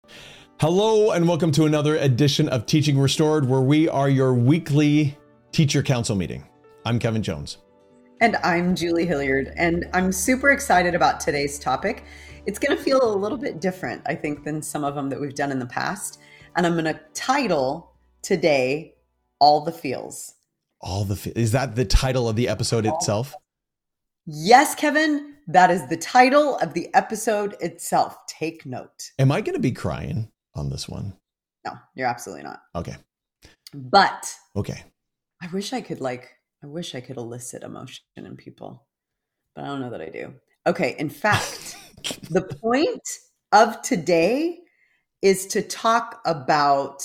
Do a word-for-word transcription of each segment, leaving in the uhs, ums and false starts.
Hello and welcome to another edition of Teaching Restored, where we are your weekly teacher council meeting. I'm Kevin Jones. And I'm Julie Hilliard, and I'm super excited about today's topic. It's going to feel a little bit different, I think, than some of them that we've done in the past. And I'm going to title today, All the Feels. All the fe- Is that the title of the episode itself? Yes, Kevin, that is the title of the episode itself. Take note. Am I going to be crying on this one? No, you're absolutely not. Okay. But Okay. I wish I could like, I wish I could elicit emotion in people, but I don't know that I do. Okay. In fact, the point of today is to talk about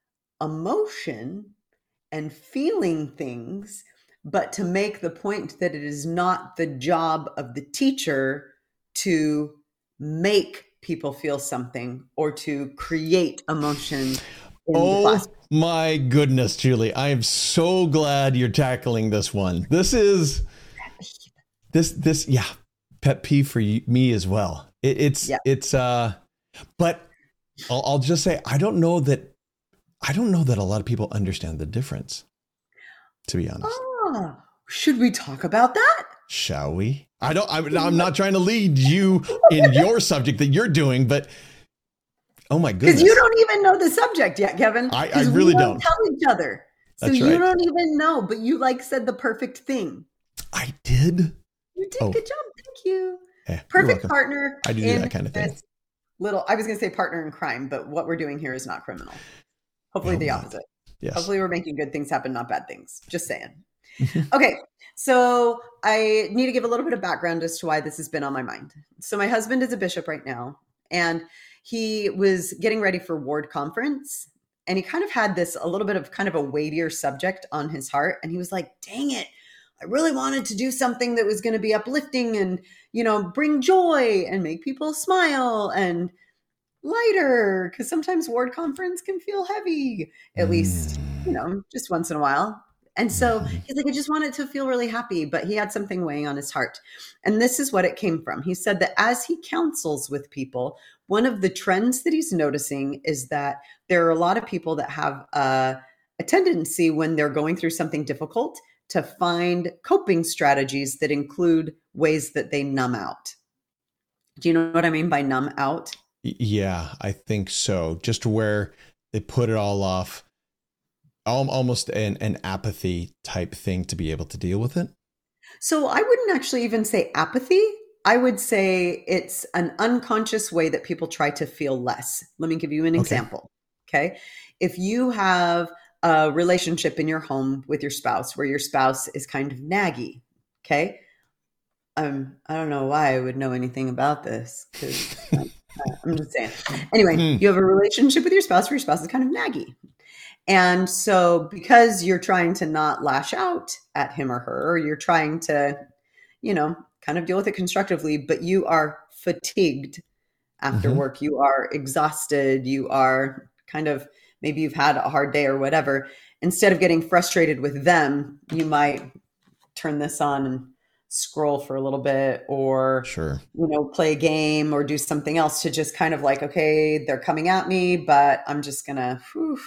emotion and feeling things, but to make the point that it is not the job of the teacher to make people feel something or to create emotion in oh the class. My goodness, Julie, I am so glad you're tackling this one. This is this this yeah, pet peeve for you, me as well. It, it's Yeah. it's uh, but I'll, I'll just say I don't know that I don't know that a lot of people understand the difference. To be honest, Ah, should we talk about that? shall we? I don't. I'm, I'm not trying to lead you in your subject that you're doing, but oh my goodness, Because you don't even know the subject yet, Kevin. I- I 'Cause really we don't. tell each other. So That's you right. don't even know, but you like said the perfect thing. I did. You did Oh. good job. Thank you. Eh, you're Perfect welcome. partner. I do do in that kind of thing. this Little, I was going to say partner in crime, but what we're doing here is not criminal. Hopefully hope the not. opposite. Yes. Hopefully we're making good things happen, not bad things. Just saying. Okay. So I need to give a little bit of background as to why this has been on my mind. So my husband is a bishop right now, and he was getting ready for ward conference, and he kind of had this a little bit of kind of a weightier subject on his heart. And he was like, dang it, I really wanted to do something that was going to be uplifting and, you know, bring joy and make people smile and lighter, because sometimes ward conference can feel heavy, at least, you know, just once in a while. And so he's like, I just wanted to feel really happy, but he had something weighing on his heart. And this is what it came from. He said that as he counsels with people, one of the trends that he's noticing is that there are a lot of people that have a, a tendency when they're going through something difficult to find coping strategies that include ways that they numb out. Do you know what I mean by numb out? Yeah, I think so. Just where they put it all off, al- almost an, an apathy type thing to be able to deal with it. So I wouldn't actually even say apathy. I would say it's an unconscious way that people try to feel less. Let me give you an Okay. example. Okay. If you have a relationship in your home with your spouse where your spouse is kind of naggy, okay. Um, I don't know why I would know anything about this, because I'm just saying. Anyway, Hmm. you have a relationship with your spouse where your spouse is kind of naggy. And so because you're trying to not lash out at him or her, or you're trying to, you know, kind of deal with it constructively, but you are fatigued after Mhm. work, you are exhausted, you are kind of, maybe you've had a hard day or whatever. Instead of getting frustrated with them, you might turn this on and scroll for a little bit, or Sure. you know, play a game or do something else to just kind of like, okay, they're coming at me, but I'm just gonna whew,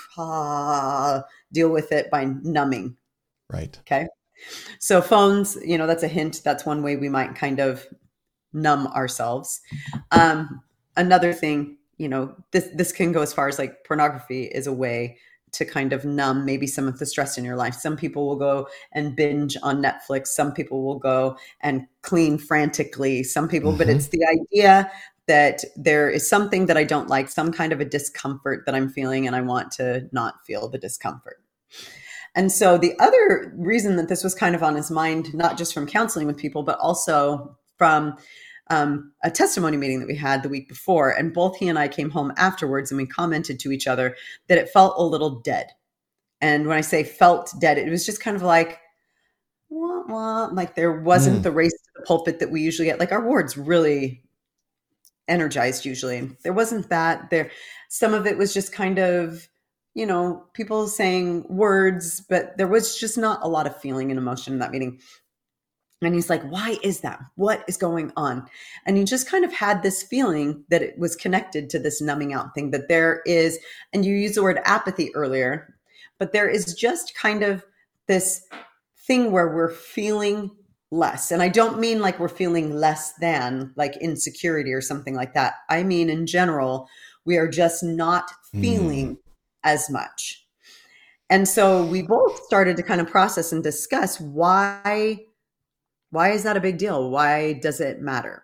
ah, deal with it by numbing. Right. Okay. So phones, you know, that's a hint. That's one way we might kind of numb ourselves. Um, another thing, you know, this this can go as far as like pornography is a way to kind of numb maybe some of the stress in your life. Some people will go and binge on Netflix. Some people will go and clean frantically. Some people, but Mhm. it's the idea that there is something that I don't like, some kind of a discomfort that I'm feeling, and I want to not feel the discomfort. And so the other reason that this was kind of on his mind, not just from counseling with people, but also from um, a testimony meeting that we had the week before. And both he and I came home afterwards, and we commented to each other that it felt a little dead. And when I say felt dead, it was just kind of like, wah, wah, like there wasn't Mm. the race to the pulpit that we usually get. Like our ward's really energized usually. There wasn't that there. Some of it was just kind of, you know, people saying words, but there was just not a lot of feeling and emotion in that meeting. And he's like, why is that? What is going on? And he just kind of had this feeling that it was connected to this numbing out thing, that there is, and you used the word apathy earlier, but there is just kind of this thing where we're feeling less. And I don't mean like we're feeling less than, like insecurity or something like that. I mean, in general, we are just not feeling mm. as much. And so we both started to kind of process and discuss why Why is that a big deal? Why does it matter?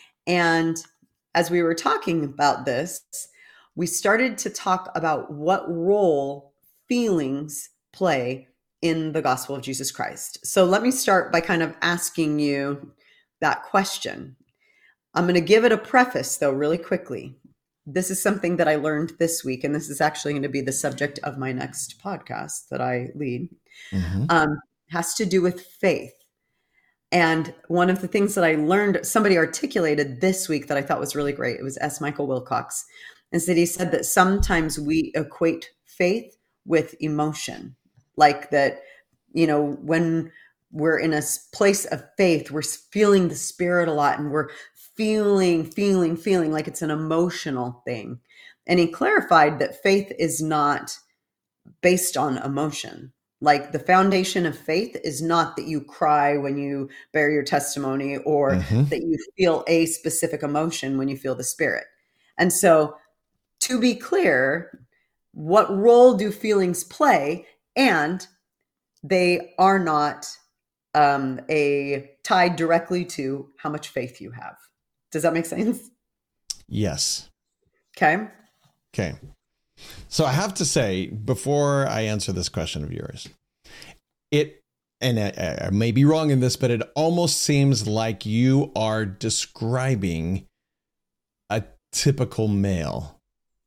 And as we were talking about this, we started to talk about what role feelings play in the gospel of Jesus Christ. So let me start by kind of asking you that question. I'm going to give it a preface, though, really quickly. This is something that I learned this week, and this is actually going to be the subject of my next podcast that I lead. Mm-hmm. Um, has to do with faith. And one of the things that I learned, somebody articulated this week that I thought was really great. It was S. Michael Wilcox. And so he said that sometimes we equate faith with emotion. Like that, you know, when we're in a place of faith, we're feeling the Spirit a lot, and we're feeling, feeling, feeling like it's an emotional thing. And he clarified that faith is not based on emotion. Like the foundation of faith is not that you cry when you bear your testimony, or mm-hmm. that you feel a specific emotion when you feel the Spirit. And so, to be clear, what role do feelings play? And they are not um, a tied directly to how much faith you have. Does that make sense? Yes. Okay. Okay. So I have to say, before I answer this question of yours, it, and I, I may be wrong in this, but it almost seems like you are describing a typical male.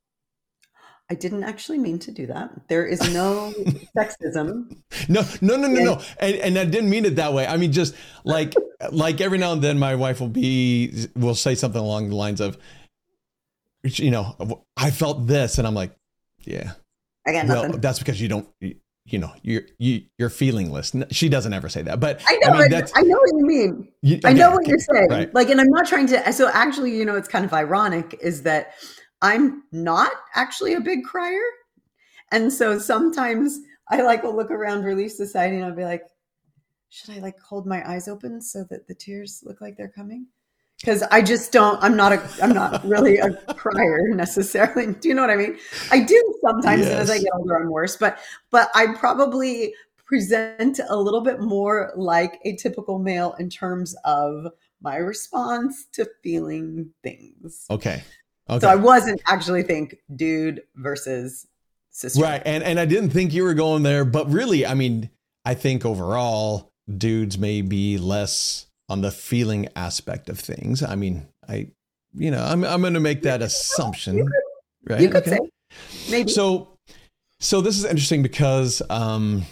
I didn't actually mean to do that. There is no sexism. No, no, no, no, no. And, and I didn't mean it that way. I mean, just like, like every now and then my wife will be, will say something along the lines of, you know, I felt this, and I'm like, yeah, I got well, nothing. That's because you don't, you know, you're you you're feelingless. She doesn't ever say that, but I know, I, mean, that's, I know what you mean. You, okay, I know what okay, you're saying. Right. Like, and I'm not trying to. So actually, you know, it's kind of ironic is that I'm not actually a big crier, and so sometimes I like will look around Relief Society and I'll be like, should I like hold my eyes open so that the tears look like they're coming? Because I just don't, I'm not a, I'm not really a crier necessarily. Do you know what I mean? I do sometimes, yes. And as I get older, I'm worse, but, but I probably present a little bit more like a typical male in terms of my response to feeling things. Okay. Okay. So I wasn't actually think dude versus sister. Right. And, and I didn't think you were going there, but really, I mean, I think overall dudes may be less on the feeling aspect of things. I mean, I, you know, I'm I'm going to make that assumption, you could, right? You could okay. say, maybe. So, so this is interesting because um,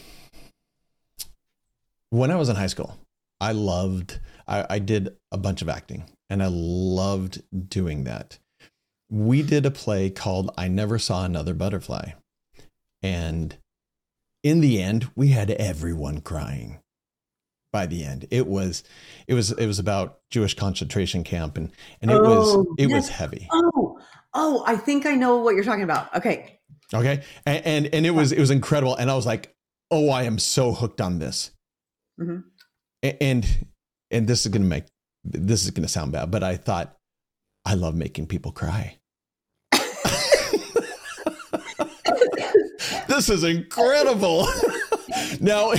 when I was in high school, I loved, I, I did a bunch of acting, and I loved doing that. We did a play called I Never Saw Another Butterfly, and in the end, we had everyone crying. By the end, it was, it was, it was about Jewish concentration camp, and and it oh, was, it yes. was heavy. Oh, oh, I think I know what you're talking about. Okay, okay, and and, and it was, it was incredible, and I was like, oh, I am so hooked on this, mm-hmm. and and this is gonna make, this is gonna sound bad, but I thought, I love making people cry. This is incredible. Now.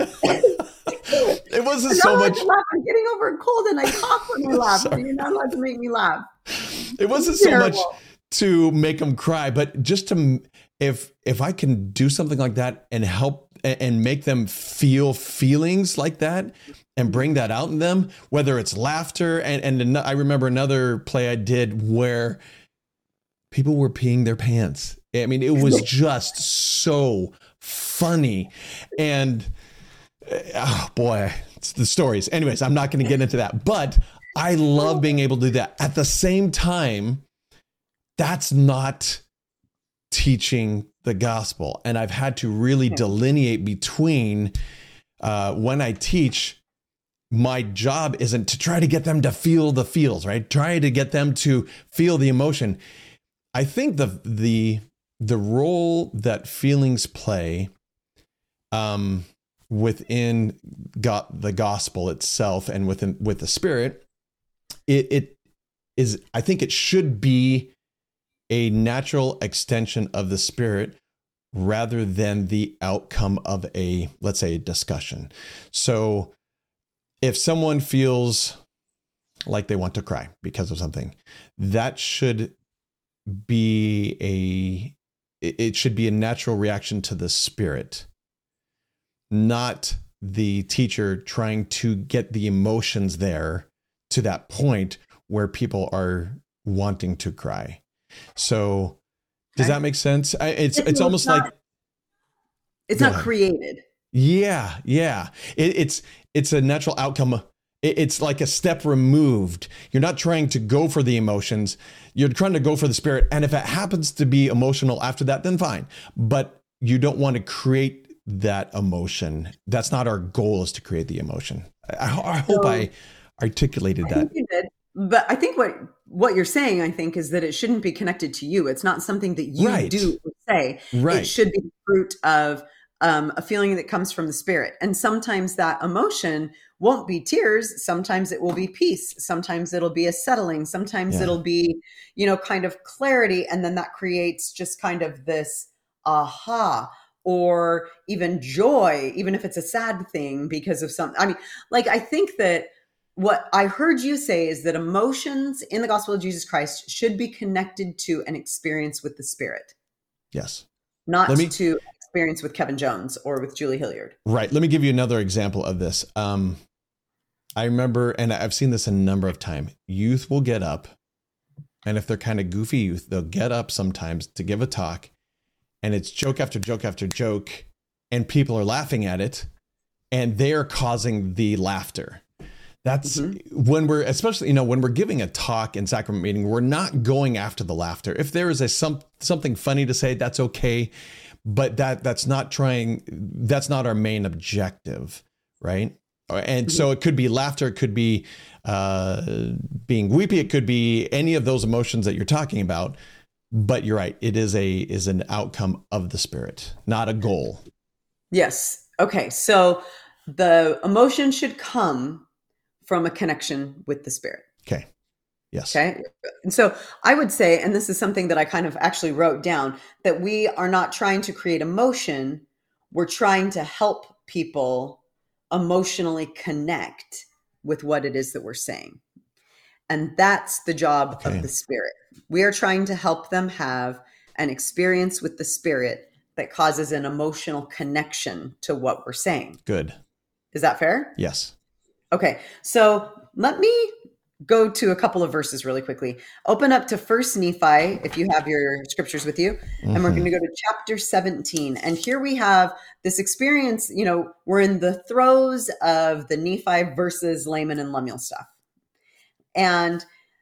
It wasn't I'm so much. I'm getting over a cold and I cough when I laugh. So you're not allowed to make me laugh. It wasn't so much to make them cry, but just to, if if I can do something like that and help and make them feel feelings like that and bring that out in them, whether it's laughter. And, and I remember another play I did where people were peeing their pants. I mean, it was just so funny. And oh boy, it's the stories. Anyways, I'm not going to get into that, but I love being able to do that. At the same time, that's not teaching the gospel. And I've had to really delineate between uh, when I teach my job isn't to try to get them to feel the feels, right? Try to get them to feel the emotion. I think the the the role that feelings play um, within God, the gospel itself, and within with the Spirit, it, it is. I think it should be a natural extension of the Spirit rather than the outcome of a, let's say, a discussion. So if someone feels like they want to cry because of something, that should be a, it should be a natural reaction to the Spirit, not the teacher trying to get the emotions there to that point where people are wanting to cry. So does that make sense? I, it's, it's, it's almost not, like, it's not ahead. created. Yeah. Yeah. It, it's, it's a natural outcome. It, it's like a step removed. You're not trying to go for the emotions. You're trying to go for the Spirit. And if it happens to be emotional after that, then fine. But you don't want to create that emotion. That's not our goal, is to create the emotion. I, I hope so, I articulated I that. You did. But I think what, what you're saying, I think, is that it shouldn't be connected to you. It's not something that you right. do or say. Right. It should be the fruit of um, a feeling that comes from the Spirit. And sometimes that emotion won't be tears. Sometimes it will be peace. Sometimes it'll be a settling. Sometimes yeah. it'll be, you know, kind of clarity. And then that creates just kind of this aha, or even joy, even if it's a sad thing because of something. I mean, like, I think that what I heard you say is that emotions in the gospel of Jesus Christ should be connected to an experience with the Spirit. Yes. Not me, to experience with Kevin Jones or with Julie Hilliard. Right. Let me give you another example of this. Um, I remember, and I've seen this a number of times, youth will get up, and if they're kind of goofy youth, they'll get up sometimes to give a talk, and it's joke after joke after joke, and people are laughing at it, and they're causing the laughter. That's mm-hmm. when we're, especially, you know, when we're giving a talk in sacrament meeting, we're not going after the laughter. If there is a some something funny to say, that's okay. But that that's not trying, that's not our main objective, right? And mm-hmm. so it could be laughter, it could be uh, being weepy, it could be any of those emotions that you're talking about. But you're right, it is a is an outcome of the Spirit, not a goal. Yes. Okay. So the emotion should come from a connection with the Spirit. Okay. Yes. Okay. And so I would say, and this is something that I kind of actually wrote down, that we are not trying to create emotion. We're trying to help people emotionally connect with what it is that we're saying. And that's the job okay. of the Spirit. We are trying to help them have an experience with the Spirit that causes an emotional connection to what we're saying. Good. Is that fair? Yes. Okay, so let me go to a couple of verses really quickly. Open up to First Nephi, if you have your scriptures with you, mm-hmm. and we're going to go to chapter seventeen. And here we have this experience, you know, we're in the throes of the Nephi versus Laman and Lemuel stuff. And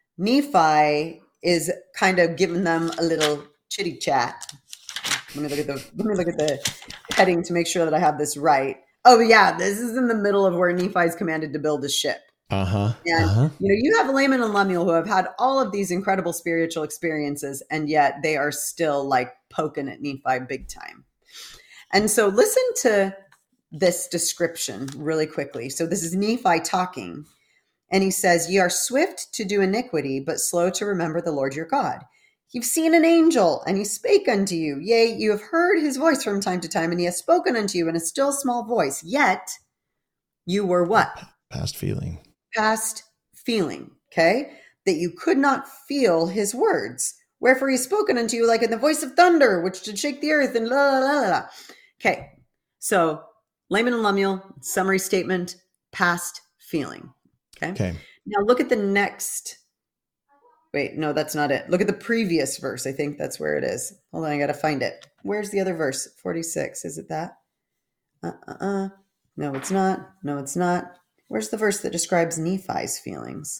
Nephi is kind of giving them a little chitty chat. Let me look at the, let me look at the heading to make sure that I have this right. Oh, yeah, this is in the middle of where Nephi is commanded to build a ship. Uh-huh. And, uh-huh. you know, you have Laman and Lemuel who have had all of these incredible spiritual experiences, and yet they are still like poking at Nephi big time. And so listen to this description really quickly. So this is Nephi talking, and he says, "Ye are swift to do iniquity, but slow to remember the Lord your God. You've seen an angel, and he spake unto you. Yea, you have heard his voice from time to time, and he has spoken unto you in a still small voice. Yet you were what? Past feeling. Past feeling, okay? That you could not feel his words. Wherefore he has spoken unto you like in the voice of thunder, which did shake the earth, and la la la la." Okay, so Laman and Lemuel, summary statement, past feeling. Okay. Okay. Now look at the next. Wait, no, that's not it. Look at the previous verse. I think that's where it is. Hold on, I got to find it. Where's the other verse? forty-six. Is it that? Uh-uh-uh. No, it's not. No, it's not. Where's the verse that describes Nephi's feelings?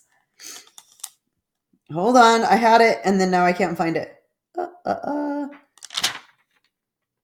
Hold on. I had it, and then now I can't find it. Uh-uh-uh.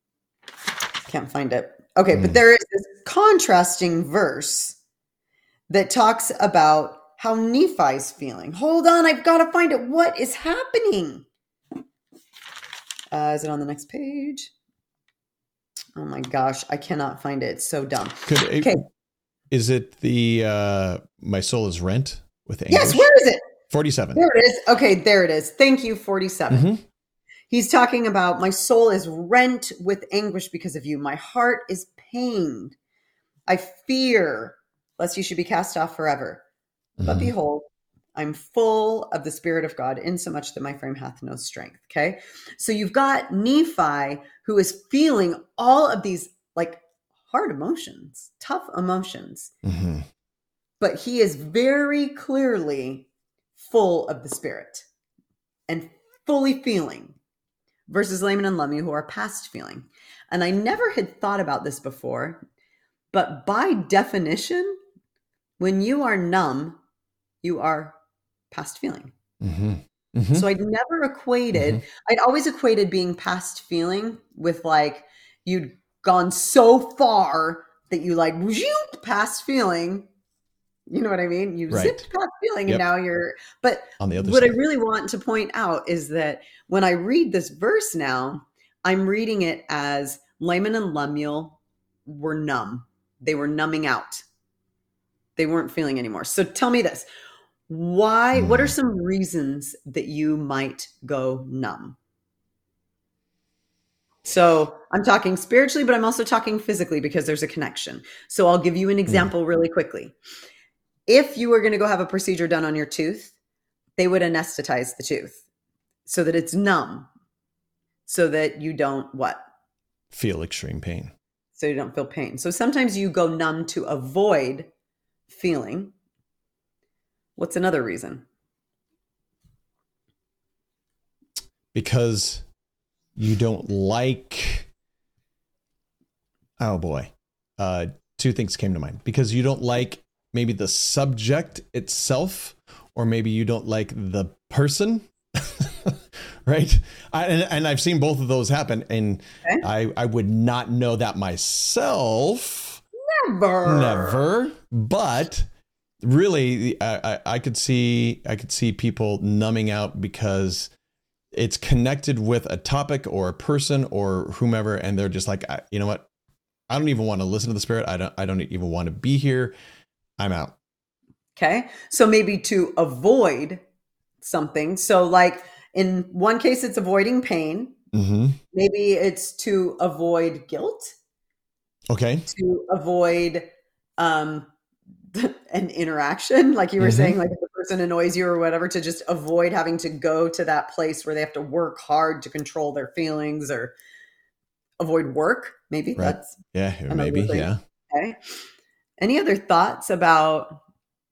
Can't find it. Okay, mm. but there is this contrasting verse that talks about how Nephi's feeling. Hold on, I've got to find it. What is happening? Uh, is it on the next page? Oh my gosh, I cannot find it. It's so dumb. Could it, okay. Is it the uh, My Soul is Rent with Anguish? Yes, where is it? forty-seven. There it is. Okay, there it is. Thank you, forty-seven. Mm-hmm. He's talking about my soul is rent with anguish because of you. My heart is pained. I fear lest you should be cast off forever. Mm-hmm. But behold, I'm full of the Spirit of God, insomuch that my frame hath no strength. Okay. So you've got Nephi who is feeling all of these like hard emotions, tough emotions, mm-hmm. but he is very clearly full of the Spirit and fully feeling, versus Laman and Lemuel who are past feeling. And I never had thought about this before, but by definition, when you are numb, you are past feeling. Mm-hmm. Mm-hmm. So I'd never equated, mm-hmm. I'd always equated being past feeling with like, you'd gone so far that you like, zoop, past feeling. You know what I mean? You right. zipped past feeling yep. and now you're, but on the other what side. I really want to point out is that when I read this verse now, I'm reading it as Laman and Lemuel were numb. They were numbing out. They weren't feeling anymore. So tell me this. Why, mm. what are some reasons that you might go numb? So I'm talking spiritually, but I'm also talking physically because there's a connection. So I'll give you an example mm. really quickly. If you were going to go have a procedure done on your tooth, they would anesthetize the tooth so that it's numb, so that you don't what? Feel extreme pain. So you don't feel pain. So sometimes you go numb to avoid feeling. What's another reason? Because you don't like, oh boy, uh, two things came to mind. Because you don't like maybe the subject itself, or maybe you don't like the person, right? I, and, and I've seen both of those happen, and okay. I, I would not know that myself. Never. Never. But really, I, I, I could see I could see people numbing out because it's connected with a topic or a person or whomever, and they're just like, I, you know what? I don't even want to listen to the Spirit. I don't. I don't even want to be here. I'm out. Okay. So maybe to avoid something. So like in one case, it's avoiding pain. Mm-hmm. Maybe it's to avoid guilt. Okay. To avoid um, an interaction. Like you were mm-hmm. saying, like if the person annoys you or whatever, to just avoid having to go to that place where they have to work hard to control their feelings, or avoid work. Maybe right. that's yeah, maybe. Thing. Yeah. Okay. Any other thoughts about,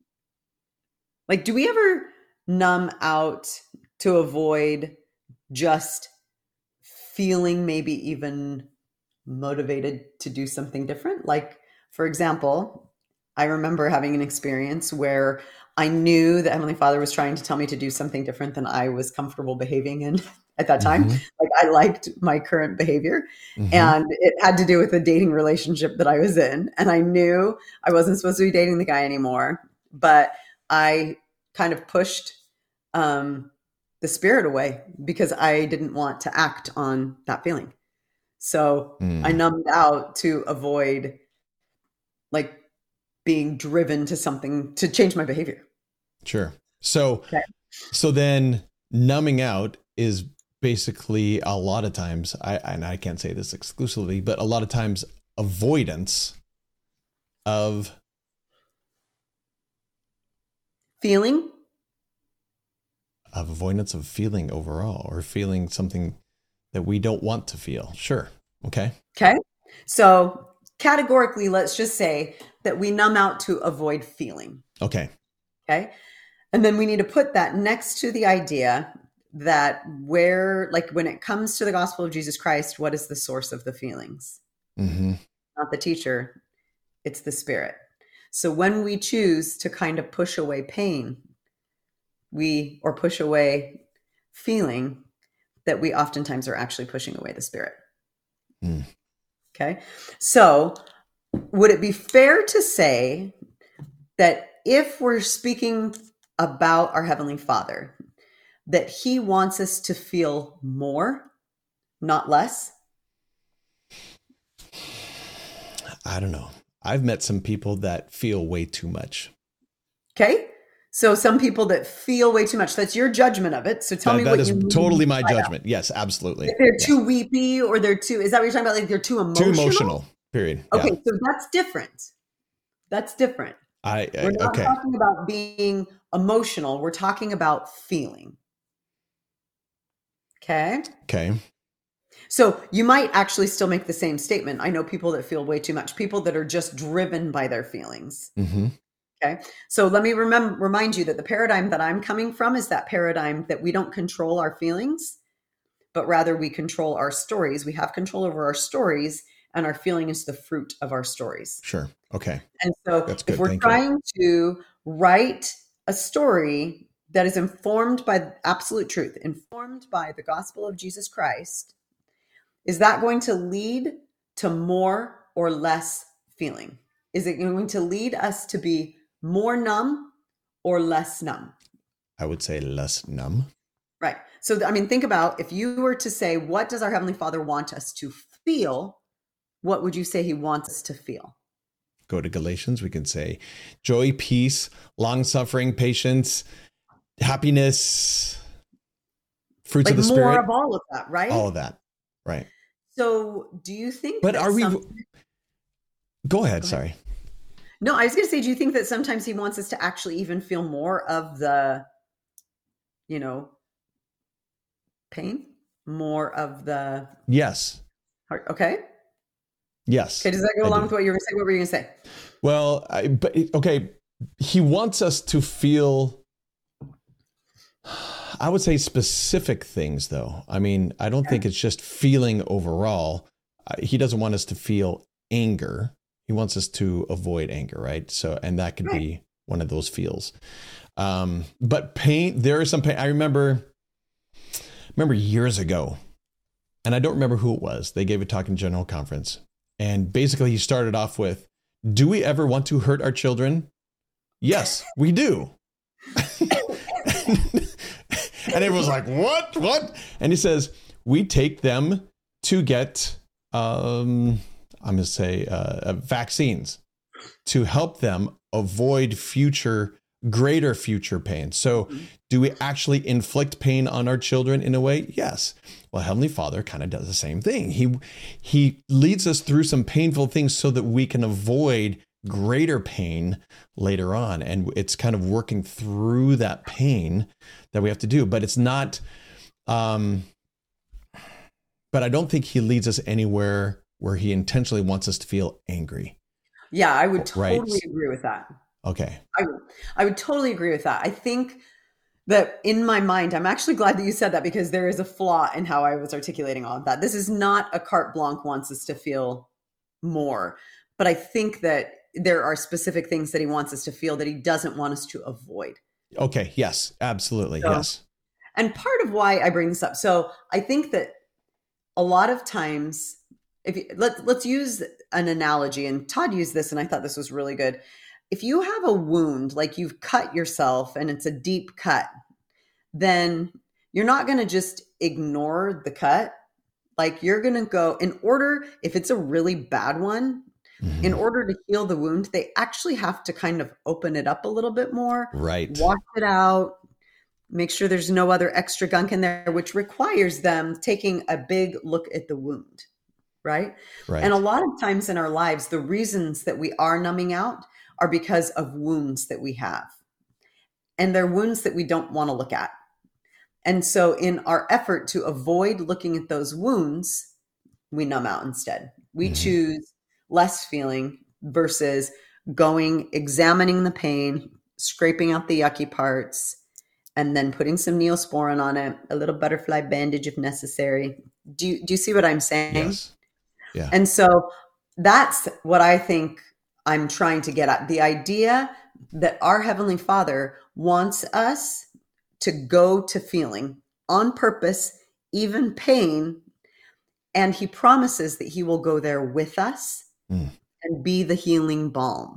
like, do we ever numb out to avoid just feeling maybe even motivated to do something different? Like, for example, I remember having an experience where I knew that Heavenly Father was trying to tell me to do something different than I was comfortable behaving in at that time. Mm-hmm. Like I liked my current behavior mm-hmm. and it had to do with the dating relationship that I was in. And I knew I wasn't supposed to be dating the guy anymore, but I kind of pushed um, the Spirit away because I didn't want to act on that feeling. So mm. I numbed out to avoid like being driven to something to change my behavior. Sure. So, okay. so then numbing out is basically a lot of times, I and I can't say this exclusively, but a lot of times avoidance of feeling, of avoidance of feeling overall, or feeling something that we don't want to feel. Sure. Okay. Okay. So categorically, let's just say that we numb out to avoid feeling. Okay. Okay. And then we need to put that next to the idea that where, like when it comes to the gospel of Jesus Christ, what is the source of the feelings? Mm-hmm. Not the teacher, it's the Spirit. So when we choose to kind of push away pain, we, or push away feeling, that we oftentimes are actually pushing away the Spirit. Mm. Okay. So would it be fair to say that if we're speaking about our Heavenly Father, that He wants us to feel more, not less? I don't know. I've met some people that feel way too much. Okay. So some people that feel way too much, that's your judgment of it. So tell that, me that what is you mean totally my by judgment. that. Yes, absolutely. If they're yeah. too weepy or they're too, is that what you're talking about? Like they're too emotional? Too emotional, period. Okay. Yeah. So that's different. That's different. I, I We're not okay. talking about being emotional. We're talking about feeling. Okay. Okay. So you might actually still make the same statement. I know people that feel way too much, people that are just driven by their feelings. Mm-hmm. Okay. So let me remember, remind you that the paradigm that I'm coming from is that paradigm that we don't control our feelings, but rather we control our stories. We have control over our stories, and our feeling is the fruit of our stories. Sure. Okay. And so That's good. if we're Thank trying you. to write a story that is informed by absolute truth, informed by the gospel of Jesus Christ, is that going to lead to more or less feeling? Is it going to lead us to be more numb or less numb? I would say less numb. Right. So, I mean, think about if you were to say, what does our Heavenly Father want us to feel? What would you say He wants us to feel? Go to Galatians. We can say joy, peace, long-suffering, patience, happiness, fruits like of the more Spirit. Of all of that, right? All of that. Right. So do you think But that are we... some... Go ahead. Go ahead. Sorry. No, I was going to say, do you think that sometimes He wants us to actually even feel more of the, you know, pain? More of the... Yes. Heart? Okay. Yes. Okay. Does that go I along do. with what you were going to say? What were you going to say? Well, I, but okay. He wants us to feel... I would say specific things, though. I mean, I don't think it's just feeling overall. He doesn't want us to feel anger. He wants us to avoid anger, right? So, and that could Right. be one of those feels. Um, but pain, there is some pain. I remember, remember years ago, and I don't remember who it was. They gave a talk in General Conference. And basically he started off with, do we ever want to hurt our children? Yes, we do. And everyone's like, what, what? And he says, we take them to get, um, I'm going to say, uh, vaccines to help them avoid future, greater future pain. So do we actually inflict pain on our children in a way? Yes. Well, Heavenly Father kind of does the same thing. He, he leads us through some painful things so that we can avoid greater pain later on. And it's kind of working through that pain that we have to do, but it's not, um, but I don't think He leads us anywhere where He intentionally wants us to feel angry. Yeah, I would totally Right. agree with that. Okay. I would, I would totally agree with that. I think that in my mind, I'm actually glad that you said that, because there is a flaw in how I was articulating all of that. This is not a carte blanche wants us to feel more, but I think that there are specific things that He wants us to feel that He doesn't want us to avoid. Okay. Yes, absolutely. So, yes. And part of why I bring this up. So I think that a lot of times, if you, let, let's use an analogy, and Todd used this, and I thought this was really good. If you have a wound, like you've cut yourself and it's a deep cut, then you're not going to just ignore the cut. Like you're going to go in order, if it's a really bad one, mm-hmm. in order to heal the wound, they actually have to kind of open it up a little bit more, right? Wash it out, make sure there's no other extra gunk in there, which requires them taking a big look at the wound, right? Right. And a lot of times in our lives, the reasons that we are numbing out are because of wounds that we have. And they're wounds that we don't want to look at. And so in our effort to avoid looking at those wounds, we numb out instead. We mm-hmm. choose less feeling versus going, examining the pain, scraping out the yucky parts, and then putting some Neosporin on it, a little butterfly bandage if necessary. Do you, do you see what I'm saying? Yes. Yeah. And so that's what I think I'm trying to get at. The idea that our Heavenly Father wants us to go to feeling on purpose, even pain, and He promises that He will go there with us mm. and be the healing balm.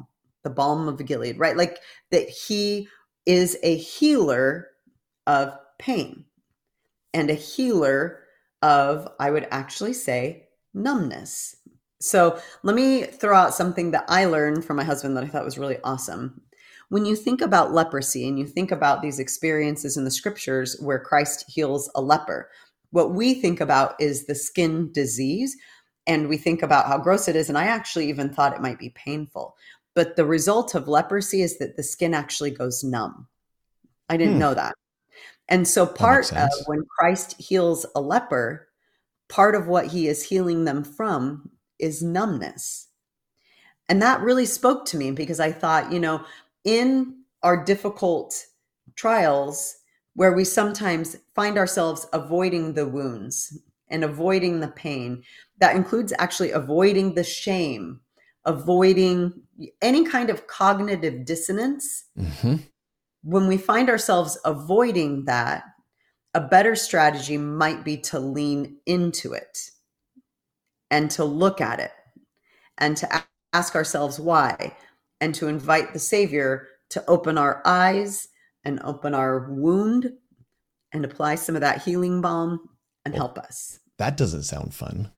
the balm of Gilead, right? Like that he is a healer of pain and a healer of, I would actually say, numbness. So let me throw out something that I learned from my husband that I thought was really awesome. When you think about leprosy and you think about these experiences in the scriptures where Christ heals a leper, what we think about is the skin disease, and we think about how gross it is. And I actually even thought it might be painful. But the result of leprosy is that the skin actually goes numb. I didn't hmm. know that. And so part of when Christ heals a leper, part of what he is healing them from is numbness. And that really spoke to me because I thought, you know, in our difficult trials where we sometimes find ourselves avoiding the wounds and avoiding the pain, that includes actually avoiding the shame, avoiding any kind of cognitive dissonance. Mm-hmm. When we find ourselves avoiding that, a better strategy might be to lean into it and to look at it and to ask ourselves why, and to invite the Savior to open our eyes and open our wound and apply some of that healing balm and well, help us. That doesn't sound fun.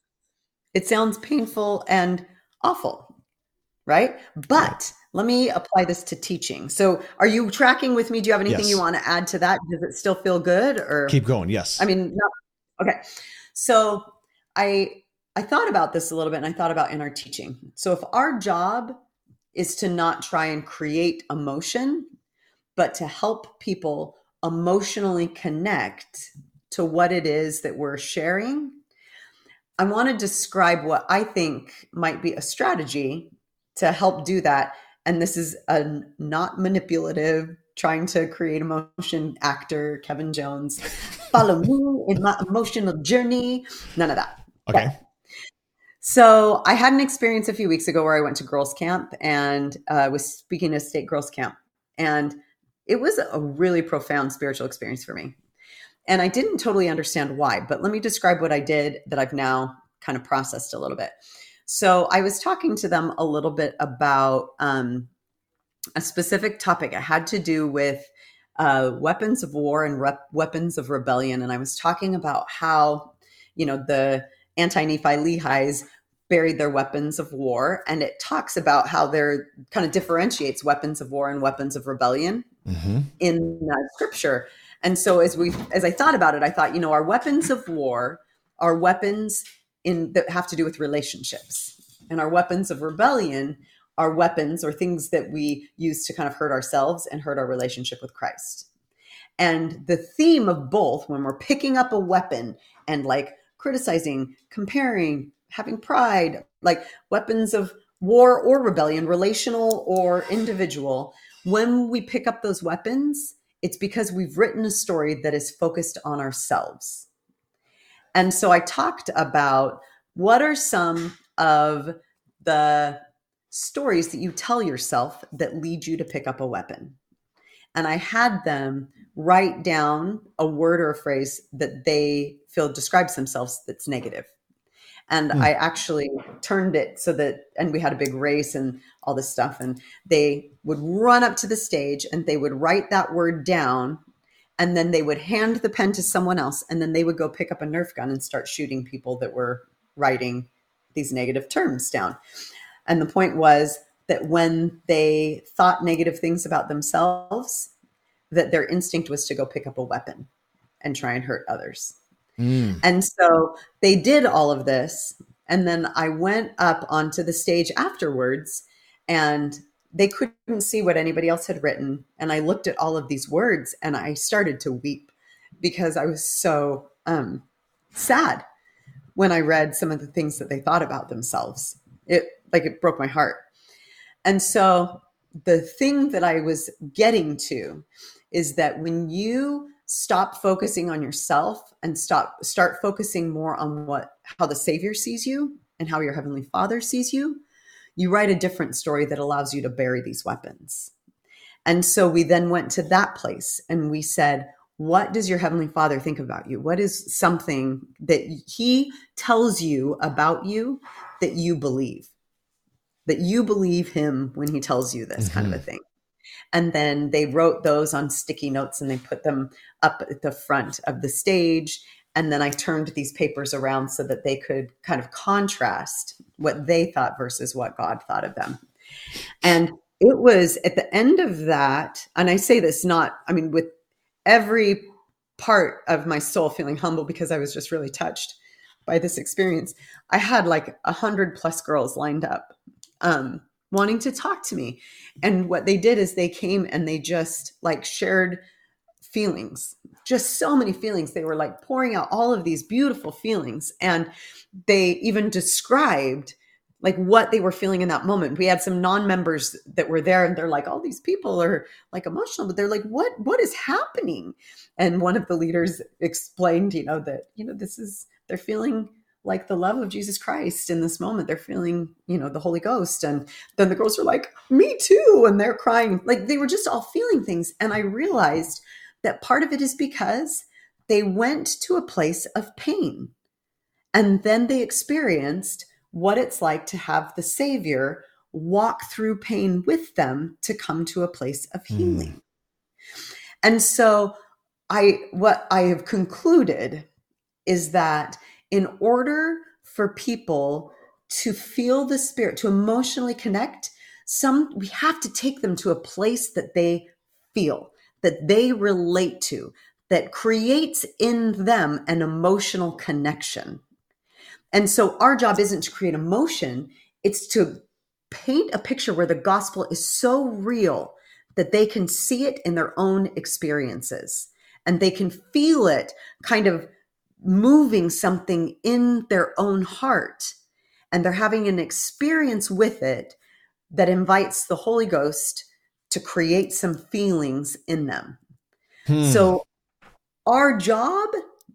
It sounds painful and awful, right? But right. Let me apply this to teaching. So are you tracking with me? Do you have anything yes. you want to add to that? Does it still feel good? Or keep going? Yes. I mean, no. Okay. So I I thought about this a little bit, and I thought about in our teaching. So if our job is to not try and create emotion, but to help people emotionally connect to what it is that we're sharing, I want to describe what I think might be a strategy to help do that. And this is a not manipulative, trying to create emotion actor, Kevin Jones, follow me in my emotional journey. None of that. Okay. But, so I had an experience a few weeks ago where I went to girls camp and uh, was speaking at state girls camp. And it was a really profound spiritual experience for me. And I didn't totally understand why, but let me describe what I did that I've now kind of processed a little bit. So I was talking to them a little bit about um, a specific topic. It had to do with uh, weapons of war and rep- weapons of rebellion. And I was talking about how, you know, the anti-Nephi Lehis buried their weapons of war. And it talks about how they're kind of differentiates weapons of war and weapons of rebellion mm-hmm. in uh, scripture. And so as we, as I thought about it, I thought, you know, our weapons of war are weapons in that have to do with relationships, and our weapons of rebellion are weapons or things that we use to kind of hurt ourselves and hurt our relationship with Christ. And the theme of both, when we're picking up a weapon and like criticizing, comparing, having pride, like weapons of war or rebellion, relational or individual, when we pick up those weapons, it's because we've written a story that is focused on ourselves. And so I talked about what are some of the stories that you tell yourself that lead you to pick up a weapon. And I had them write down a word or a phrase that they feel describes themselves that's negative. And mm. I actually turned it so that, and we had a big race and all this stuff. And they would run up to the stage and they would write that word down. And then they would hand the pen to someone else. And then they would go pick up a Nerf gun and start shooting people that were writing these negative terms down. And the point was that when they thought negative things about themselves, that their instinct was to go pick up a weapon and try and hurt others. Mm. And so they did all of this. And then I went up onto the stage afterwards, and they couldn't see what anybody else had written. And I looked at all of these words and I started to weep because I was so um, sad when I read some of the things that they thought about themselves. It like it broke my heart. And so the thing that I was getting to is that when you stop focusing on yourself and stop start focusing more on what how the Savior sees you and how your Heavenly Father sees you, you write a different story that allows you to bury these weapons. And so we then went to that place and we said, what does your Heavenly Father think about you? What is something that he tells you about you that you believe? that you believe him when he tells you this, mm-hmm. kind of a thing. And then they wrote those on sticky notes and they put them up at the front of the stage. And then I turned these papers around so that they could kind of contrast what they thought versus what God thought of them. And it was at the end of that, and I say this not, I mean, with every part of my soul feeling humble because I was just really touched by this experience. I had like a hundred plus girls lined up, um, wanting to talk to me. And what they did is they came and they just like shared feelings, just so many feelings. They were like pouring out all of these beautiful feelings. And they even described like what they were feeling in that moment. We had some non-members that were there and they're like, all these people are like emotional, but they're like, what, what is happening? And one of the leaders explained, you know, that, you know, this is, they're feeling like the love of Jesus Christ in this moment. They're feeling, you know, the Holy Ghost. And then the girls were like, me too. And they're crying. Like they were just all feeling things. And I realized that part of it is because they went to a place of pain. And then they experienced what it's like to have the Savior walk through pain with them to come to a place of healing. Mm. And so I, what I have concluded is that in order for people to feel the Spirit, to emotionally connect, some, we have to take them to a place that they feel, that they relate to, that creates in them an emotional connection. And so our job isn't to create emotion, it's to paint a picture where the gospel is so real that they can see it in their own experiences and they can feel it kind of moving something in their own heart. And they're having an experience with it that invites the Holy Ghost to create some feelings in them. Hmm. So our job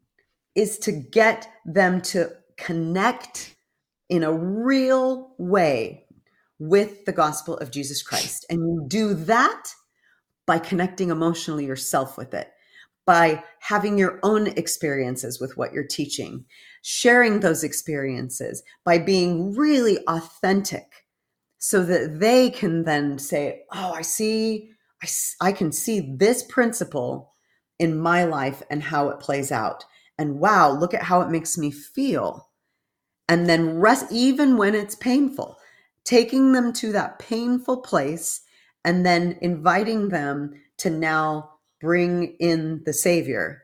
is to get them to connect in a real way with the gospel of Jesus Christ. And you do that by connecting emotionally yourself with it, by having your own experiences with what you're teaching, sharing those experiences, by being really authentic so that they can then say, oh, I see, I, I can see this principle in my life and how it plays out. And wow, look at how it makes me feel. And then rest, even when it's painful, taking them to that painful place and then inviting them to now bring in the Savior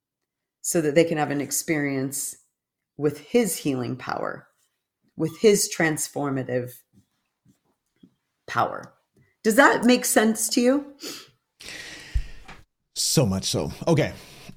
so that they can have an experience with his healing power, with his transformative power. Does that make sense to you? So much so. Okay.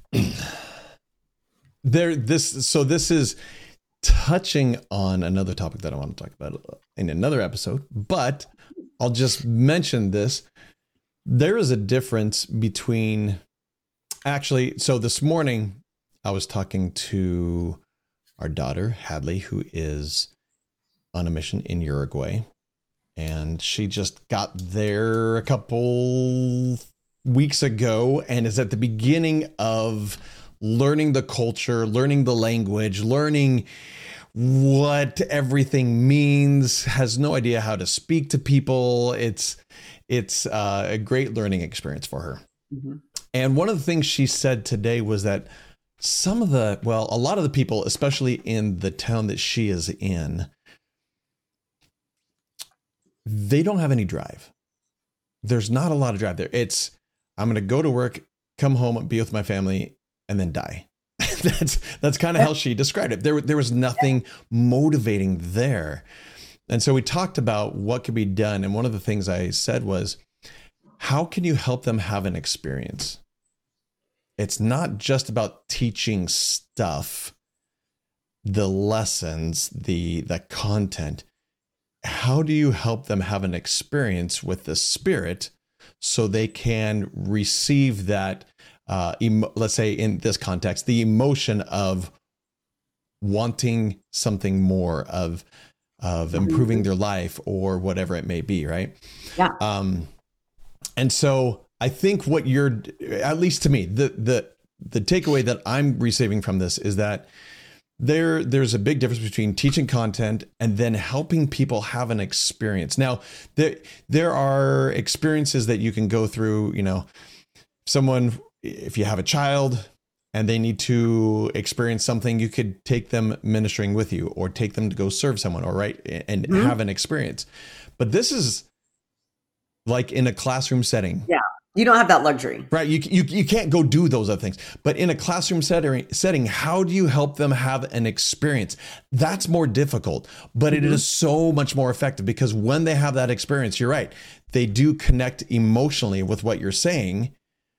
There, this, so this is touching on another topic that I want to talk about in another episode, but I'll just mention this. There is a difference between actually, so this morning I was talking to our daughter, Hadley, who is on a mission in Uruguay, and she just got there a couple weeks ago and is at the beginning of learning the culture, learning the language, learning what everything means, has no idea how to speak to people. It's it's uh, a great learning experience for her. Mm-hmm. And one of the things she said today was that some of the, well, a lot of the people, especially in the town that she is in, they don't have any drive. There's not a lot of drive there. It's, I'm going to go to work, come home, be with my family, and then die. that's that's kind of how she described it. There, there was nothing motivating there. And so we talked about what could be done. And one of the things I said was, how can you help them have an experience? It's not just about teaching stuff, the lessons, the, the content. How do you help them have an experience with the Spirit so they can receive that, uh, emo- let's say in this context, the emotion of wanting something more, of of improving their life or whatever it may be, right? Yeah. Um, and so I think what you're, at least to me, the the the takeaway that I'm receiving from this is that there there's a big difference between teaching content and then helping people have an experience. Now, there there are experiences that you can go through, you know, someone, if you have a child and they need to experience something, you could take them ministering with you or take them to go serve someone, or right, and mm-hmm. have an experience. But this is like in a classroom setting. Yeah. You don't have that luxury. Right. You, you you can't go do those other things. But in a classroom setting, setting, how do you help them have an experience? That's more difficult, but mm-hmm. it is so much more effective, because when they have that experience, you're right, they do connect emotionally with what you're saying,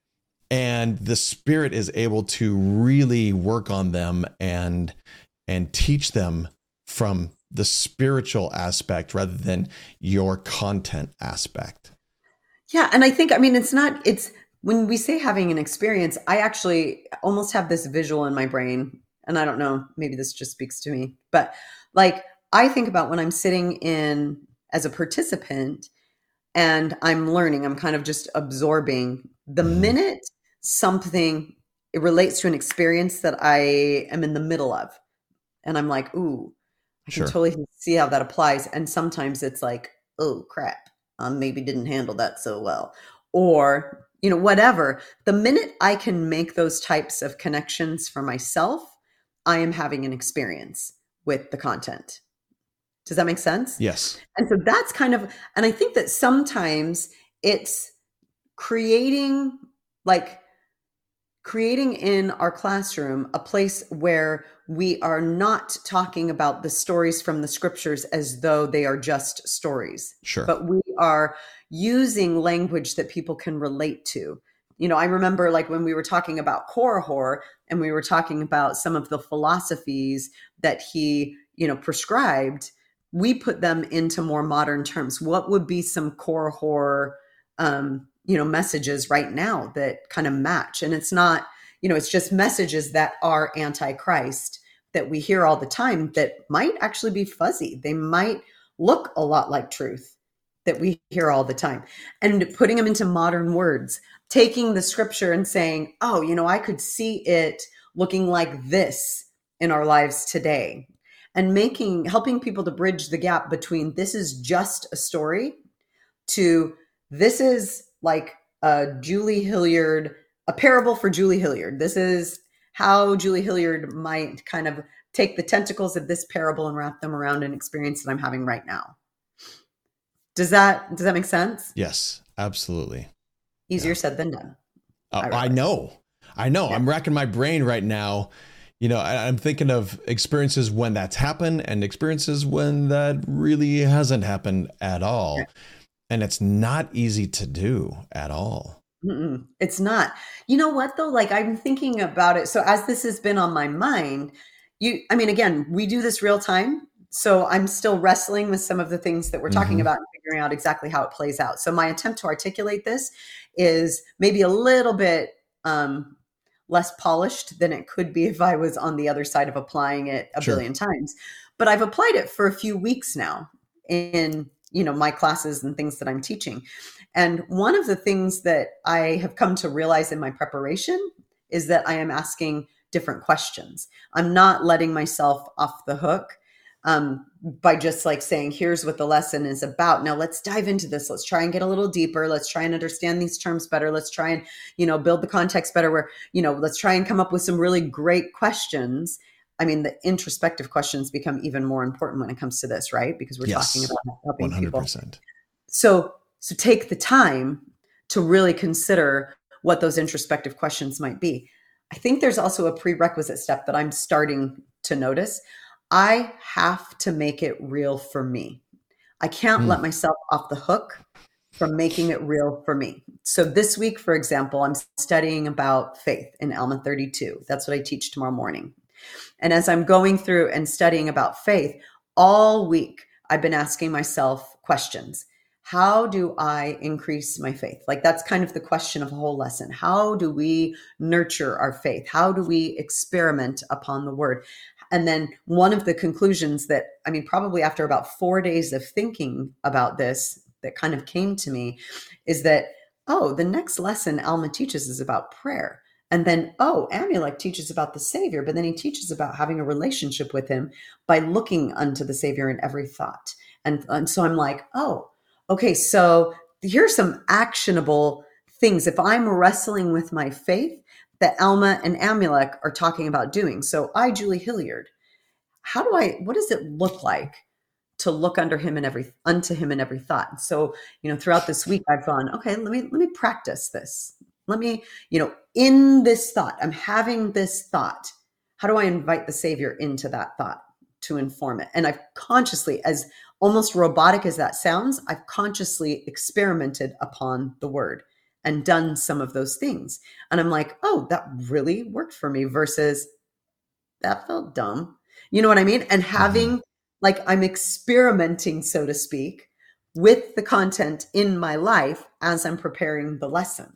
and the Spirit is able to really work on them and and teach them from the spiritual aspect rather than your content aspect. Yeah. And I think, I mean, it's not, it's when we say having an experience, I actually almost have this visual in my brain. And I don't know, maybe this just speaks to me, but like, I think about when I'm sitting in as a participant and I'm learning, I'm kind of just absorbing. The minute something, it relates to an experience that I am in the middle of, and I'm like, ooh, I can sure. totally see how that applies. And sometimes it's like, oh crap. Um, maybe didn't handle that so well, or, you know, whatever. The minute I can make those types of connections for myself, I am having an experience with the content. Does that make sense? Yes. And so that's kind of, and I think that sometimes it's creating, like creating in our classroom a place where we are not talking about the stories from the scriptures as though they are just stories. Sure. But we are using language that people can relate to. You know, I remember like when we were talking about Korihor and we were talking about some of the philosophies that he, you know, prescribed, we put them into more modern terms. What would be some Korihor, um, you know, messages right now that kind of match? And it's not, you know, it's just messages that are anti-Christ that we hear all the time that might actually be fuzzy. They might look a lot like truth that we hear all the time, and putting them into modern words, taking the scripture and saying, oh, you know, I could see it looking like this in our lives today, and making, helping people to bridge the gap between this is just a story to this is like a Julie Hilliard, a parable for Julie Hilliard. This is how Julie Hilliard might kind of take the tentacles of this parable and wrap them around an experience that I'm having right now. Does that, does that make sense? Yes, absolutely. Easier yeah. said than done. Uh, I, I know. I know. Yeah. I'm racking my brain right now. You know, I, I'm thinking of experiences when that's happened and experiences when that really hasn't happened at all. Yeah. And it's not easy to do at all. Mm-mm, it's not. You know what, though? Like, I'm thinking about it. So as this has been on my mind, you, I mean, again, we do this real time. So I'm still wrestling with some of the things that we're talking mm-hmm. about and figuring out exactly how it plays out. So my attempt to articulate this is maybe a little bit um, less polished than it could be if I was on the other side of applying it a sure. billion times. But I've applied it for a few weeks now in, you know, my classes and things that I'm teaching. And one of the things that I have come to realize in my preparation is that I am asking different questions. I'm not letting myself off the hook um, by just like saying, here's what the lesson is about. Now let's dive into this. Let's try and get a little deeper. Let's try and understand these terms better. Let's try and, you know, build the context better where, you know, let's try and come up with some really great questions. I mean, the introspective questions become even more important when it comes to this, right? Because we're yes, talking about helping one hundred percent. People. So, so take the time to really consider what those introspective questions might be. I think there's also a prerequisite step that I'm starting to notice. I have to make it real for me. I can't mm. let myself off the hook from making it real for me. So this week, for example, I'm studying about faith in Alma thirty-two. That's what I teach tomorrow morning. And as I'm going through and studying about faith, all week, I've been asking myself questions. How do I increase my faith? Like that's kind of the question of the whole lesson. How do we nurture our faith? How do we experiment upon the word? And then one of the conclusions that, I mean, probably after about four days of thinking about this, that kind of came to me is that, oh, the next lesson Alma teaches is about prayer. And then, oh, Amulek teaches about the Savior, but then he teaches about having a relationship with him by looking unto the Savior in every thought. And, and so I'm like, oh, okay, so here's some actionable things. If I'm wrestling with my faith, that Alma and Amulek are talking about doing. So I, Julie Hilliard, how do I, what does it look like to look under him in every, unto him in every thought? So, you know, throughout this week, I've gone, okay, let me, let me practice this. Let me, you know, in this thought, I'm having this thought. How do I invite the Savior into that thought to inform it? And I've consciously, as almost robotic as that sounds, I've consciously experimented upon the word and done some of those things. And I'm like, oh, that really worked for me versus that felt dumb. You know what I mean? And having, mm-hmm. like, I'm experimenting, so to speak, with the content in my life as I'm preparing the lesson.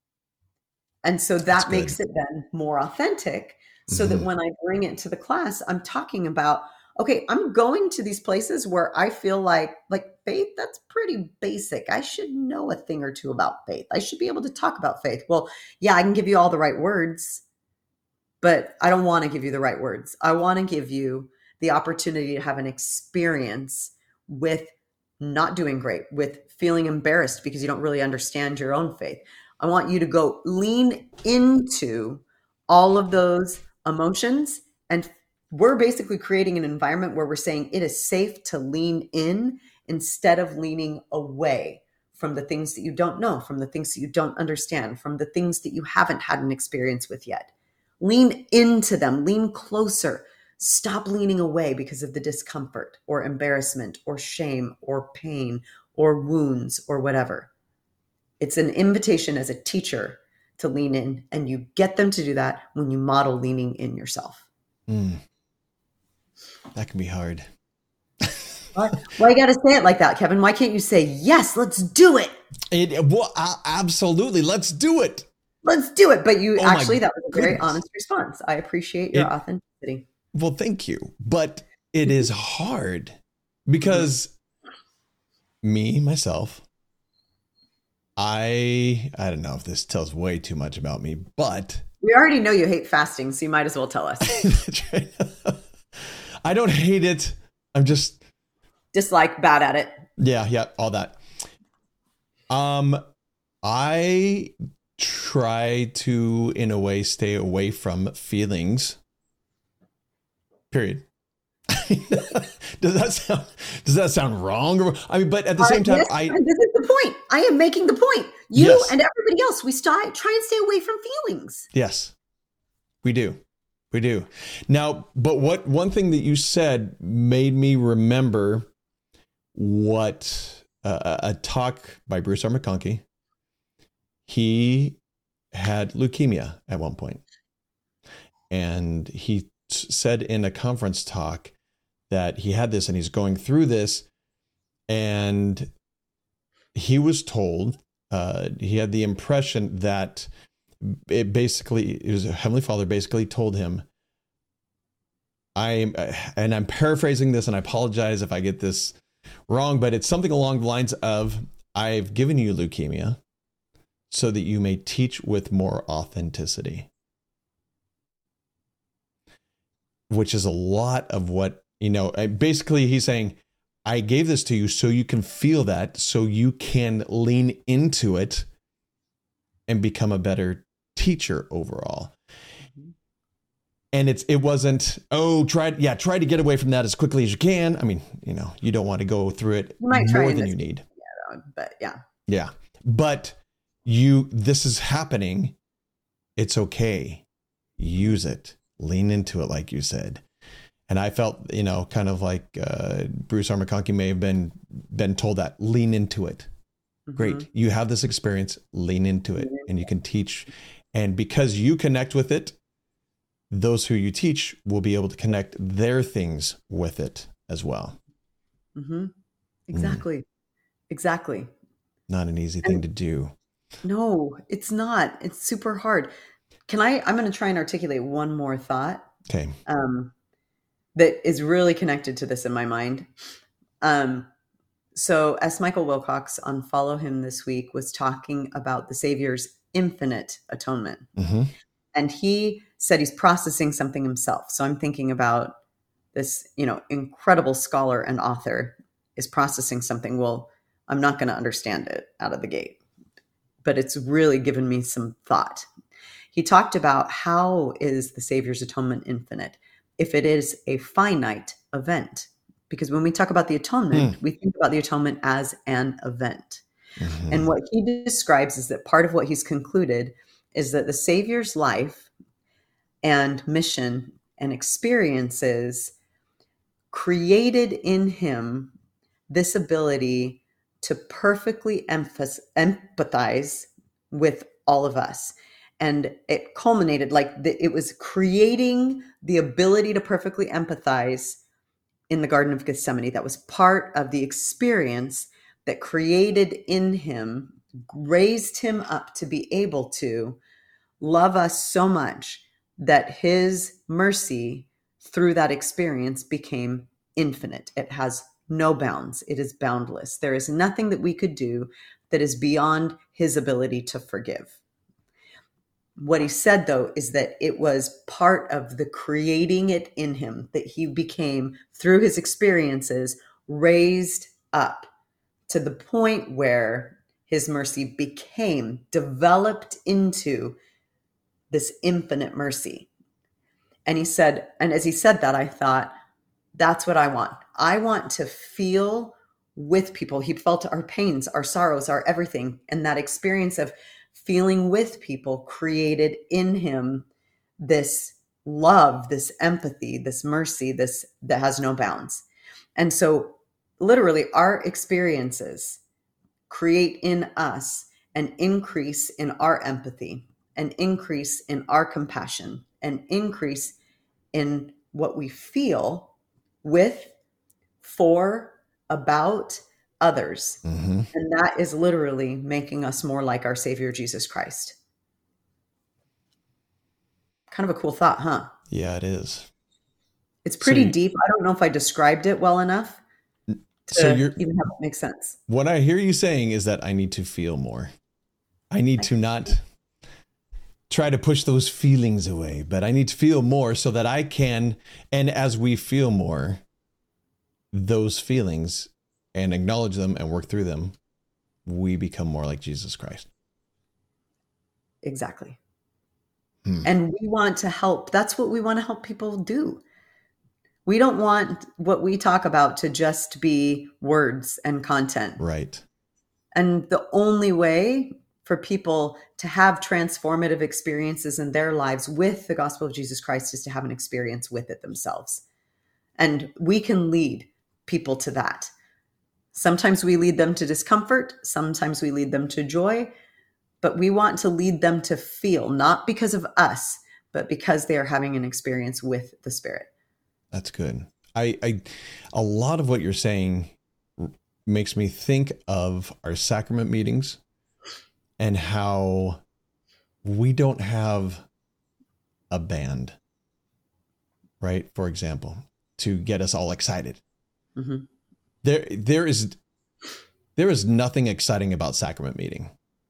And so that makes it then more authentic, so mm-hmm. that when I bring it to the class, I'm talking about, okay, I'm going to these places where I feel like, like faith, that's pretty basic. I should know a thing or two about faith. I should be able to talk about faith. Well, yeah, I can give you all the right words, but I don't want to give you the right words. I want to give you the opportunity to have an experience with not doing great, with feeling embarrassed because you don't really understand your own faith. I want you to go lean into all of those emotions. And we're basically creating an environment where we're saying it is safe to lean in instead of leaning away from the things that you don't know, from the things that you don't understand, from the things that you haven't had an experience with yet. Lean into them, lean closer. Stop leaning away because of the discomfort or embarrassment or shame or pain or wounds or whatever. It's an invitation as a teacher to lean in, and you get them to do that when you model leaning in yourself. Mm. That can be hard. Why, why you got to say it like that, Kevin? Why can't you say, yes, let's do it? It well, uh, absolutely. Let's do it. Let's do it. But you oh actually, that was a very honest response. I appreciate your it, authenticity. Well, thank you. But it is hard because mm-hmm. me, myself, I, I don't know if this tells way too much about me, but we already know you hate fasting, so you might as well tell us. I don't hate it. I'm just dislike, bad at it. Yeah, yeah, all that. Um, I try to, in a way, stay away from feelings. Period. does that sound does that sound wrong? Or, I mean, but at the same time, uh, yes, I this is the point. I am making the point. You yes. and everybody else, we st- try and stay away from feelings. Yes, we do. We do. Now, but what one thing that you said made me remember what uh, a talk by Bruce R. McConkie. He had leukemia at one point, and he said in a conference talk that he had this and he's going through this, and he was told, uh, he had the impression that it basically, it was Heavenly Father basically told him, I'm, and I'm paraphrasing this and I apologize if I get this wrong, but it's something along the lines of, I've given you leukemia so that you may teach with more authenticity. Which is a lot of what, you know, basically he's saying, I gave this to you so you can feel that, so you can lean into it and become a better teacher overall. And it's, it wasn't, oh, try, yeah, try to get away from that as quickly as you can. I mean, you know, you don't want to go through it more than this, you need. Yeah, but yeah. Yeah. But you, this is happening. It's okay. Use it. Lean into it, like you said. And I felt, you know, kind of like uh, Bruce R. McConkie may have been been told that. Lean into it. Mm-hmm. Great. You have this experience. Lean into it. And you can teach. And because you connect with it, those who you teach will be able to connect their things with it as well. Mm-hmm. Exactly. Mm. Exactly. Not an easy thing and, to do. No, it's not. It's super hard. Can I, I'm going to try and articulate one more thought. Okay. Um, that is really connected to this in my mind. Um, so S. Michael Wilcox on Follow Him this week was talking about the Savior's infinite atonement. Mm-hmm. And he said he's processing something himself. So I'm thinking about this, you know, incredible scholar and author is processing something. Well, I'm not going to understand it out of the gate, but it's really given me some thought. He talked about how is the Savior's atonement infinite if it is a finite event? Because when we talk about the atonement, mm. we think about the atonement as an event. Mm-hmm. And what he describes is that part of what he's concluded is that the Savior's life and mission and experiences created in him this ability to perfectly empathize with all of us. And it culminated like the, it was creating the ability to perfectly empathize in the Garden of Gethsemane. That was part of the experience that created in him, raised him up to be able to love us so much that his mercy through that experience became infinite. It has no bounds. It is boundless. There is nothing that we could do that is beyond his ability to forgive. What he said, though, is that it was part of the creating it in him, that he became, through his experiences, raised up to the point where his mercy became, developed into this infinite mercy. And he said, and as he said that, I thought, that's what I want. I want to feel with people. He felt our pains, our sorrows, our everything. And that experience of feeling with people created in him this love, this empathy, this mercy, this that has no bounds. And so literally our experiences create in us an increase in our empathy, an increase in our compassion, an increase in what we feel with, for, about others. Mm-hmm. And that is literally making us more like our Savior, Jesus Christ. Kind of a cool thought, huh? Yeah, it is. It's pretty so you, deep. I don't know if I described it well enough to so you're, even have it make sense. What I hear you saying is that I need to feel more. I need to not try to push those feelings away, but I need to feel more so that I can, and as we feel more, those feelings and acknowledge them and work through them, we become more like Jesus Christ. Exactly. Hmm. And we want to help. That's what we want to help people do. We don't want what we talk about to just be words and content. Right. And the only way for people to have transformative experiences in their lives with the gospel of Jesus Christ is to have an experience with it themselves. And we can lead people to that. Sometimes we lead them to discomfort. Sometimes we lead them to joy, but we want to lead them to feel, not because of us, but because they are having an experience with the Spirit. That's good. I, I, a lot of what you're saying makes me think of our sacrament meetings and how we don't have a band, right? For example, to get us all excited. Mm-hmm. There, there is, there is nothing exciting about sacrament meeting.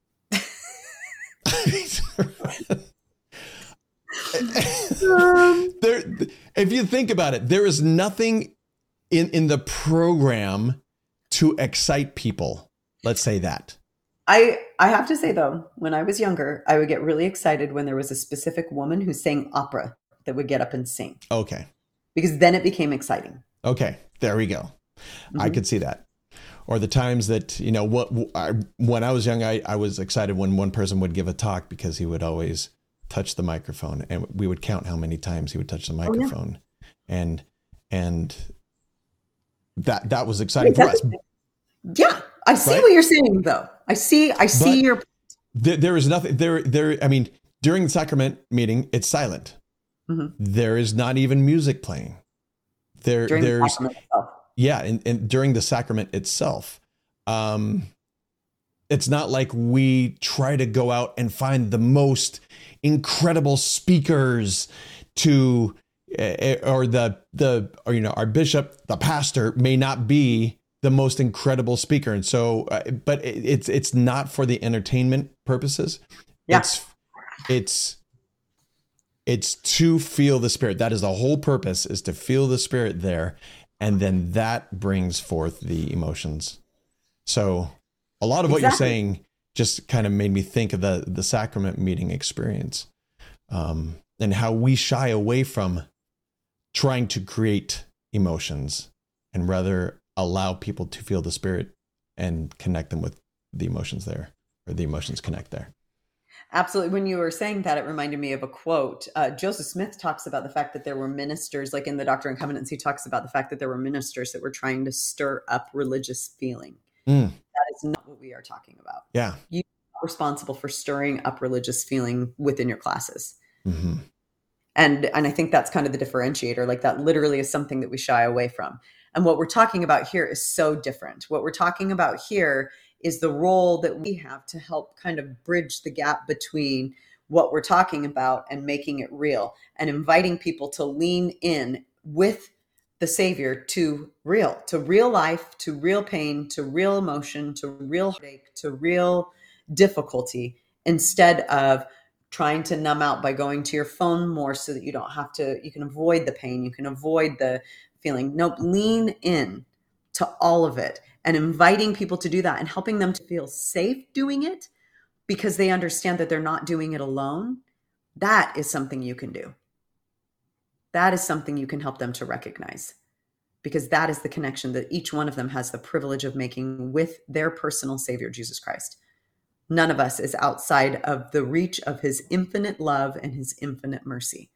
um, there, if you think about it, there is nothing in, in the program to excite people. Let's say that. I, I have to say, though, when I was younger, I would get really excited when there was a specific woman who sang opera that would get up and sing. Okay. Because then it became exciting. Okay. There we go. Mm-hmm. I could see that. Or the times that, you know, what I, when I was young, I, I was excited when one person would give a talk because he would always touch the microphone, and we would count how many times he would touch the microphone. Oh, yeah. And, and that, that was exciting Wait, for us. Yeah. I see right? what you're saying, though. I see, I see but your. There, there is nothing there. There. I mean, during the sacrament meeting, it's silent. Mm-hmm. There is not even music playing. There, during there's, the sacrament itself. Yeah, and, and during the sacrament itself, um, it's not like we try to go out and find the most incredible speakers to, uh, or the the or you know our bishop, the pastor may not be the most incredible speaker, and so, uh, but it, it's it's not for the entertainment purposes. Yeah. It's it's It's to feel the Spirit. That is the whole purpose, is to feel the Spirit there. And then that brings forth the emotions. So a lot of what exactly. you're saying just kind of made me think of the, the sacrament meeting experience, um, and how we shy away from trying to create emotions and rather allow people to feel the Spirit and connect them with the emotions there, or the emotions connect there. Absolutely. When you were saying that, it reminded me of a quote. Uh, Joseph Smith talks about the fact that there were ministers, like in the Doctrine and Covenants, he talks about the fact that there were ministers that were trying to stir up religious feeling. Mm. That is not what we are talking about. Yeah. You're not responsible for stirring up religious feeling within your classes. Mm-hmm. And, and I think that's kind of the differentiator. Like that literally is something that we shy away from. And what we're talking about here is so different. What we're talking about here is the role that we have to help kind of bridge the gap between what we're talking about and making it real, and inviting people to lean in with the Savior to real, to real life, to real pain, to real emotion, to real heartache, to real difficulty, instead of trying to numb out by going to your phone more so that you don't have to, you can avoid the pain, you can avoid the feeling. Nope, lean in to all of it. And inviting people to do that and helping them to feel safe doing it because they understand that they're not doing it alone. That is something you can do. That is something you can help them to recognize, because that is the connection that each one of them has the privilege of making with their personal Savior, Jesus Christ. None of us is outside of the reach of his infinite love and his infinite mercy.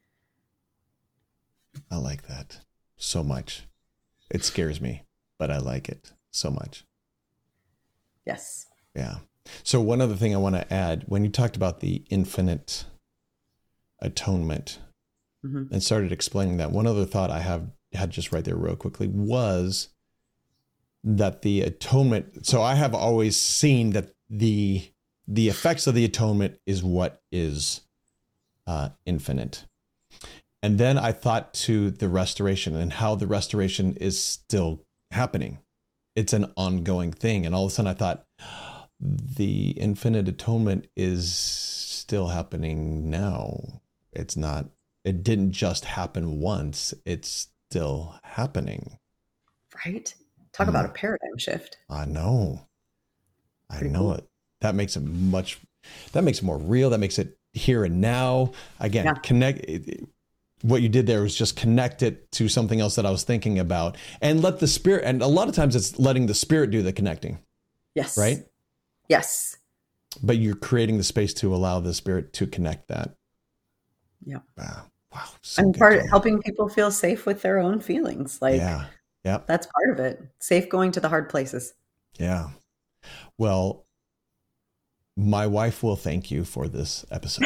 I like that so much. It scares me, but I like it so much. Yes. Yeah. So one other thing I want to add, when you talked about the infinite atonement, mm-hmm. and started explaining that, one other thought I have had just right there real quickly was that the atonement. So I have always seen that the, the effects of the atonement is what is uh, infinite. And then I thought to the restoration and how the restoration is still happening. It's an ongoing thing. And all of a sudden I thought the infinite atonement is still happening now. It's not, it didn't just happen once. It's still happening. Right? Talk mm. about a paradigm shift. I know. I Pretty know cool. it. That makes it much, that makes it more real. That makes it here and now. Again, yeah. connect. It, what you did there was just connect it to something else that I was thinking about, and let the Spirit, and a lot of times it's letting the Spirit do the connecting. Yes. Right? Yes. But you're creating the space to allow the Spirit to connect that. Yeah. Wow. Wow. So and part of helping people feel safe with their own feelings. Like, yeah. Yeah. That's part of it. Safe going to the hard places. Yeah. Well, my wife will thank you for this episode.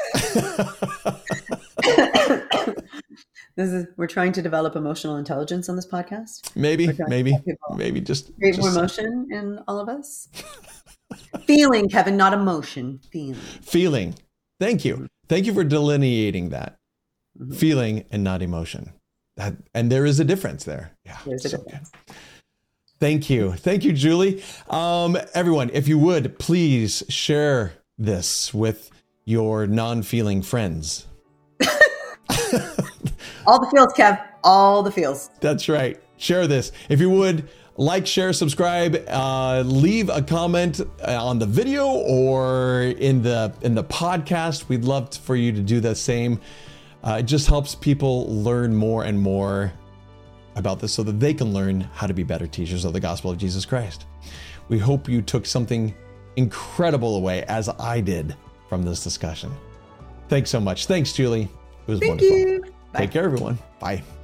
This is, we're trying to develop emotional intelligence on this podcast. Maybe, maybe, maybe just create just, more emotion in all of us. Feeling, Kevin, not emotion. Feeling. Feeling. Thank you. Thank you for delineating that. Mm-hmm. Feeling and not emotion. That, and there is a difference there. Yeah. There's a so difference. Good. Thank you. Thank you, Julie. Um, everyone, if you would, please share this with your non-feeling friends. All the feels, Kev. All the feels. That's right. Share this. If you would, like, share, subscribe, uh, leave a comment on the video or in the in the podcast. We'd love to, for you to do the same. Uh, it just helps people learn more and more about this so that they can learn how to be better teachers of the gospel of Jesus Christ. We hope you took something incredible away, as I did, from this discussion. Thanks so much. Thanks, Julie. It was Thank wonderful. You. Take care, everyone. Bye.